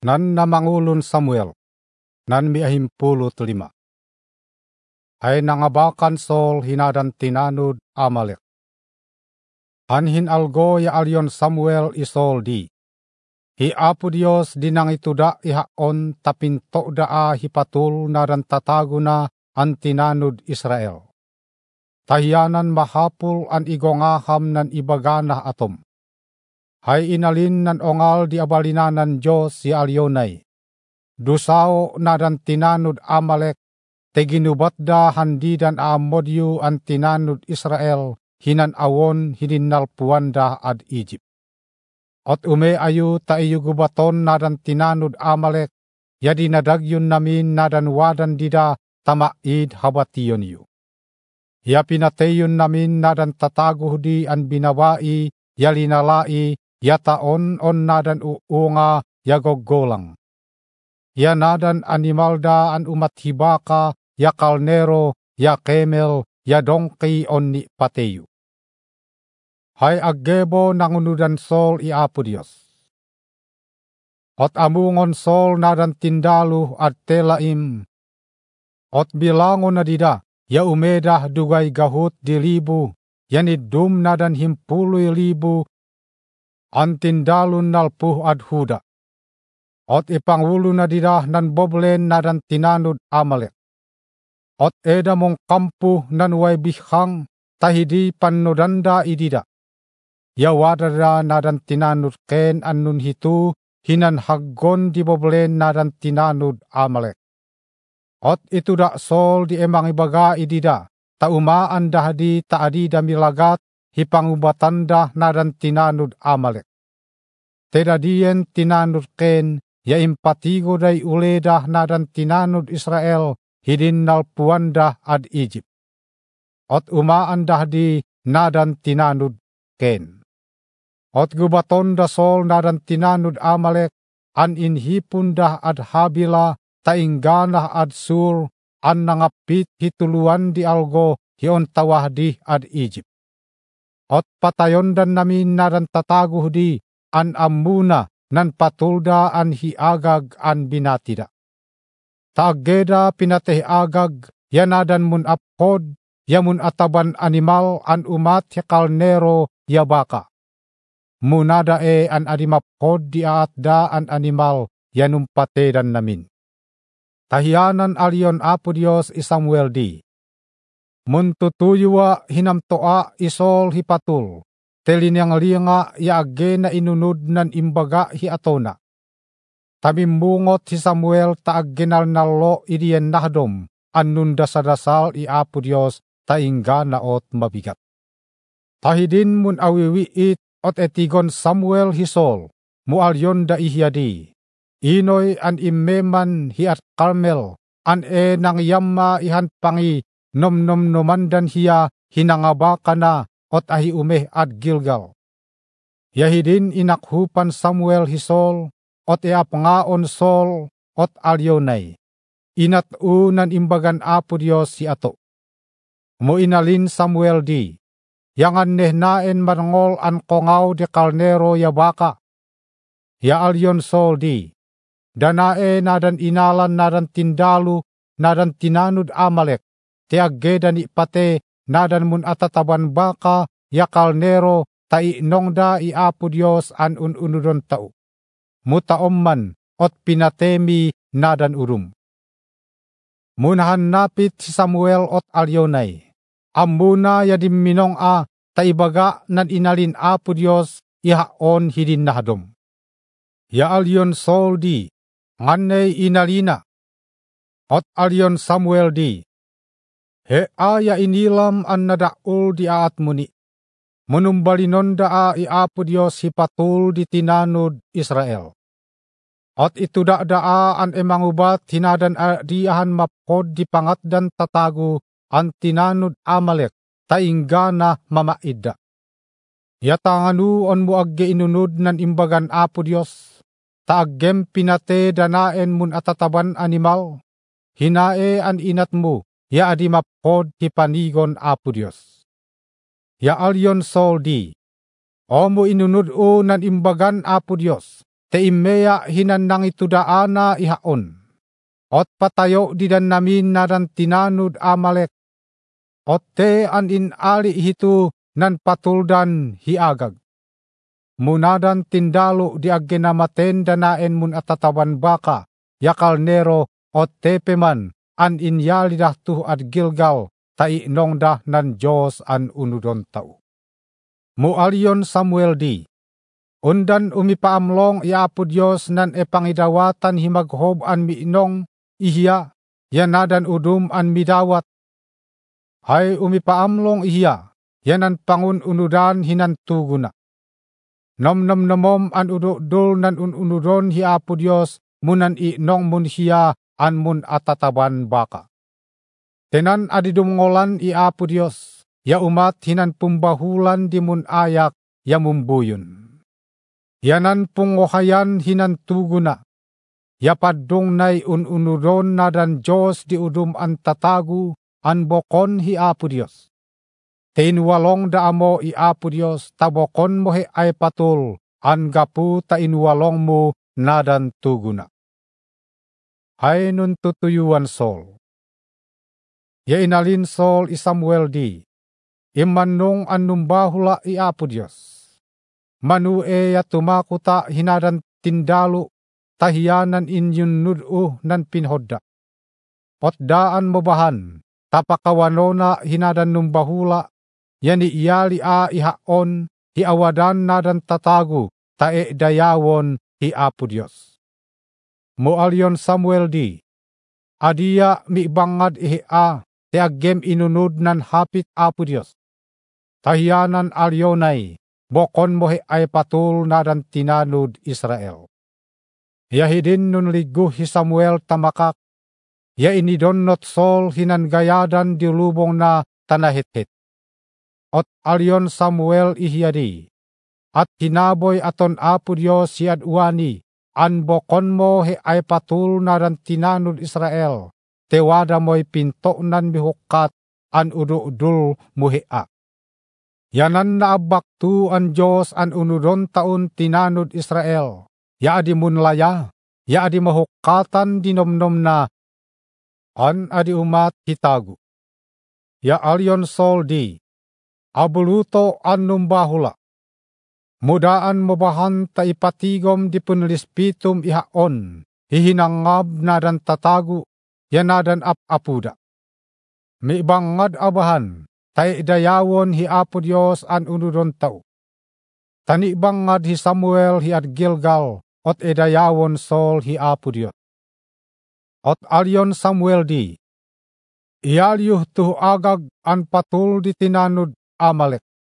Nan namangulon Samuel, nan miahimpulot 5. Ay nangabakan Saul hinadan tinanud Amalek. Anhin algo ya alyon Samuel isol di. Hi Apo Dios dinang ituda ihaon tapinto daa hipatul nadan tatago na an tinanud Israel. Tahiyanan mahapul an igongaham nan ibaganah atom. Hay inalin nan ongal di abalinanan Diyos si alyonay. Dusao nadan tinanud Amalek, teginubat da handidan aamodyo an tinanud Israel, hinan awon hininalpuan da ad Egypt. Ot ume ayu ta iyo gubaton nadan tinanud Amalek, yadi nadagyon namin nadan wadan dida tamaid habation yu. Ya pinateyon namin nadan tatago di an binawai, yalinalai, yataon on nadan uunga yagogolang. Ya nadan animal da an umat hibaka, ya kalnero, ya kemel, ya dongki on ni pateyu. Hay aggebo nangunudan Saul i Apo Dios. Ot amungon Saul nadan tindalu at telaim. Ot bilangon na dida, ya umedah dugay gahut di libu, yanidum nadan 10,000, antindalun nalpuh ad huda. Ot ipangwulu na dida nan boblen nadan tinanud Amalek. Ot eda mong kampu nan way bihang tahidi pannodanda idida. Ya wadada nadan tinanud ken annun hitu hinan haggon di boblen nadan tinanud Amalek. Ot itu da Saul di emang ibaga idida, taumaan dahdi taadida milagat hipangubatan dah nadan tinanud Amalek. Tedadien tinanud ken, ya impatigo day uledah nadan tinanud Israel, hidin nalpuan dah ad Egypt. Ot umaan dahdi nadan tinanud ken. Ot gubaton da Saul nadan tinanud Amalek, an inhipun dah ad Habila, taingganah ad Sur, an nangapit hituluan di algo hion tawah di ad Egypt. Ot patayon dan namin nadan tataguh di an amuna nan patulda an hiagag an binatida. Taageda pinateh agag yanadan mun aphod yamun ataban animal an umat hikalnero yabaka. Munada an adimaphod di aatda an animal yanumpatedan namin. Tahiyanan alyon Apo Dios i Samuel di. Muntutuyuwa hinamtoa isol hipatul. Telinyang-linga ya age na inunod nan imbaga hi atona. Tabimbungot si Samuel taaggenal nallo idiyen nahdom. Annun dasadasal i Apo Dios taingga naot mabigat. Tahidin mun awiwiit ot etigon Samuel hisol. Mualyon da ihyadi. Inoy an imeman hiat Carmel, an nang yamma ihan pangi, nom nomandan hiya hinangabaka na ot ahi umeh ad Gilgal. Yahidin inakhupan Samuel hisol, ot eapngaon Saul, ot alyonay. Inat unan imbagan Apo Dios si ato. Mo inalin Samuel di, yangan nehnaen marngol an kongaw de kalnero yabaka. Ya alyon Saul di. Danae nadan inalan nadan tindalu nadan tinanud Amalek, tiaggedan ipate nadan mun atataban baka yakalnero tainongda i Apo Dios an ununudon tao. Mutaomman ot pinatemi nadan urum. Munahan napit si Samuel ot alyonay. Ambuna yadim minong taibaga nan inalin Apo Dios ihaon hidin nahdom. Ya alyon Saul di. Nganay inalina. Ot alyon Samuel di. He aya inilam an nadaul di aat muni. Munumbalinon daa i Apo Dios hipatul di tinanud Israel. Ot itu daa an emangubat hinadan diahan mapod di pangatdan tatago an tinanud Amalek tainggana mamaida. Yatanganu on muagge inunod nan imbagan Apo Dios. Taaggem pinate danaen mun atataban animal, hinae an inat mo, ya adi mapod hipanigon Apo Dios. Ya alyon Saul di, o mo inunod o nan imbagan Apo Dios, te imeya hinan nang itudaana ihaon. Ot patayo didan namin nadan tinanud Amalek. Ot te an inali hitu nan patuldan hiagag. Munadan tindalu di aggenamaten danaen mun atataban baka, yakal nero ot tepeman an inyali dah tuh ad Gilgal, ta inong dah nan Diyos an unudon tau. Mualyon Samuel di. Undan umipaamlong iapo Diyos nan epangidawatan himaghob an miinong ihiya, yanadan udum an midawat. Hay umipaamlong ihiya, yanan pangun-unudan hinantuguna. Nom-nom-nomom an ududul nan ununudon hiapo Diyos, munan inong mun hiya an mun atataban baka. Tenan adidumngolan iapo Diyos, ya umat hinan pumbahulan di mun ayak, ya mumbuyon. Yanan pungohayan hinantuguna, ya padung nay ununudon na dan Diyos di udum an tatagu, an bokon hiapo Diyos. Tinwalong daamo iapo Diyos, tabokon mo he ay patul, an gapu ta inwalong mo nadan tuguna. Hay nun tutuyuan Saul. Ya inalin Saul i Samuel di, imanong an numbahula iapo Diyos. Manue ya tumakuta hinadan tindalu, tahiyanan inyun nudu nan pinhodda. Potdaan mo bahan, tapakawanona hinadan numbahula, yani iyali a ihaon, hiawadan nadan tatagu, tae dayawon hiapo Diyos. Mualyon Samuel di, adiya miibangad ihia, te aggem inunod nan hapit apo Diyos. Tahiyanan alyonay, bokon mo ay patul nadan tinanud Israel. Yahidin nun ligu hi Samuel tamakak, ya inidonnot Saul hinangayadan di lubong na tanahithit. Ot alyon Samuel ihiyadi, at hinaboy aton apo Diyos siad uwani, an bokon mo ay patul nadan tinanud Israel, tewada mo'y pinto nan mihukat, an udu-udul muhia. Yanan naabaktu an Diyos an unudon taon tinanud Israel, ya adi munlaya, ya adi mahukatan dinomnom na, an adi umat hitagu. Ya alyon Saul di, abuluto an numbahula. Mudaan mobahan ta ipatigom di punlispitum ihaon, hihinangab nadan tatagu, yanadan apuda. Miibangad abahan, tay dayawon hiapo Diyos an unudon tao. Tanibangad hi Samuel hi ad Gilgal, ot edayawon Saul hiapo Diyos. Ot alyon Samuel di, iyalyuh tuh agag an patul di tinanud Amalek.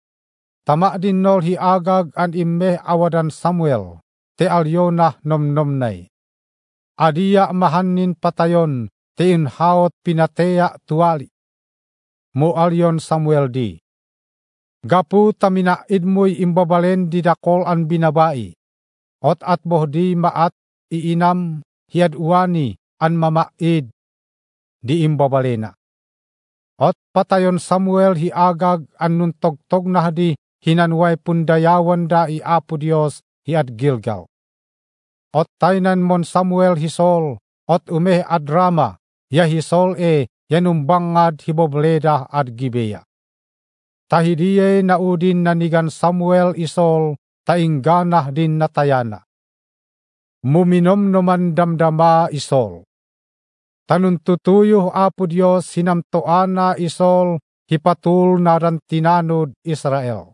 Tama din nol hi agag an immeh awadan Samuel, te alyonah nom-nomnay. Adiya mahanin patayon, te inhaot pinateya tuwali. Mualyon Samuel di, gapu taminaid mo'y imbabalen di dakol an binabai, ot at bohdi maat iinam hiad uwani an mamaid di imbabalena. Ot patayon Samuel hi agag an nuntogtog na di hinanway pundayawan da iapo Diyos hiad Gilgal. Ot taynan mon Samuel hi Saul, ot umeh ad Rama, ya hi Saul yanumbangad hibobleda ad Gibeya. Tahidiye naudin nanigan Samuel isol, taingganah din natayana. Muminom naman damdama isol. Tanuntutuyuh apo Diyos hinamtoana isol, hipatul naran tinanud Israel.